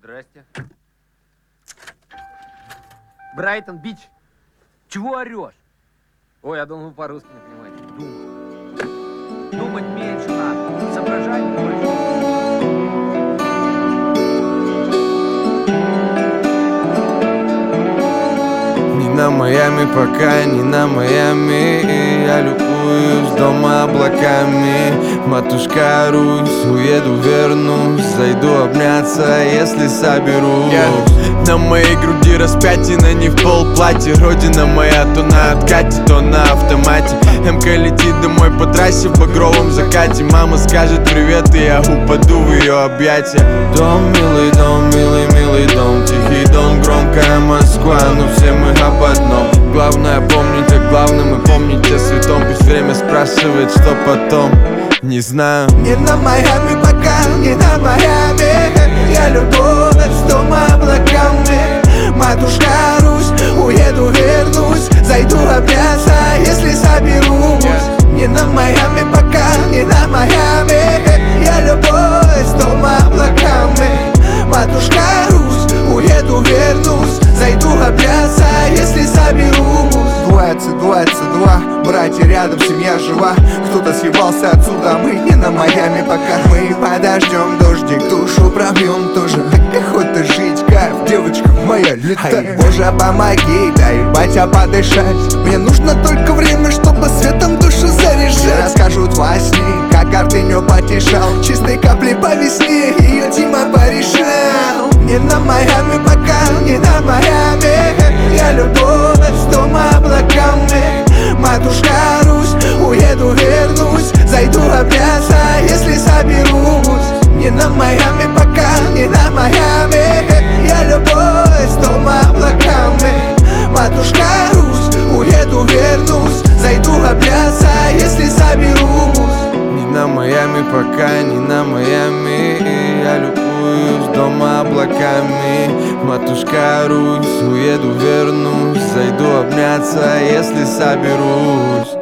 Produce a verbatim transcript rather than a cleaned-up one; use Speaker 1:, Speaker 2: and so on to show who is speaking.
Speaker 1: Здрасте. Брайтон-Бич. Чего орешь? Ой, я думал, вы по-русски не понимаете. Думать. Думать меньше надо. Соображать больше.
Speaker 2: Не на Майами пока, не на Майами. Я любуюсь дома облаками. Матушка Русь, уеду, вернусь. Зайду обняться, если соберусь. yeah. На моей груди распятина, не в полплатье. Родина моя то на откате, то на автомате. МК летит домой по трассе в багровом закате. Мама скажет привет, и я упаду в ее объятия. Дом, милый дом, милый, милый дом. Тихий дом, громкая Москва, но все мы об одном. Главное помнить о главном и помнить о святом. Пусть время спрашивает, что потом. Не знаю.
Speaker 3: Не на Майами пока, не на Майами. Я любовь с дома облаками. Матушка Русь, уеду, вернусь. Зайду обняться, если соберусь. Не на Майами пока, не на Майами. Я любовь с дома облаками. Матушка Русь, уеду, вернусь. Зайду обняться, если соберусь. Двадцать, двадцать два, братья рядом, семья жива. Кто-то съебался отсюда, мы не на Майами пока. Мы подождем дождик, душу пробьем тоже. Охота жить, кайф, девочка моя, летай. Ай, Боже, помоги, дай, батя, подышать. Мне нужно только время, чтобы светом душу заряжать. Все расскажут во сне, как Артыню потешал. Чистой капли по весне, ее Дима порешал. Не на Майами пока, не на Майами. Я любовь с дома облаками. Матушка Русь, уеду, вернусь. Зайду обняться, если соберусь. Не на Майами пока, не на Майами. Я любовь с дома облаками. Матушка Русь, уеду, вернусь. Зайду обняться, если соберусь.
Speaker 2: Не на Майами пока, не на Майами. Я любуюсь дома облаками. Матушка Русь, уеду, вернусь. Зайду обняться, если соберусь.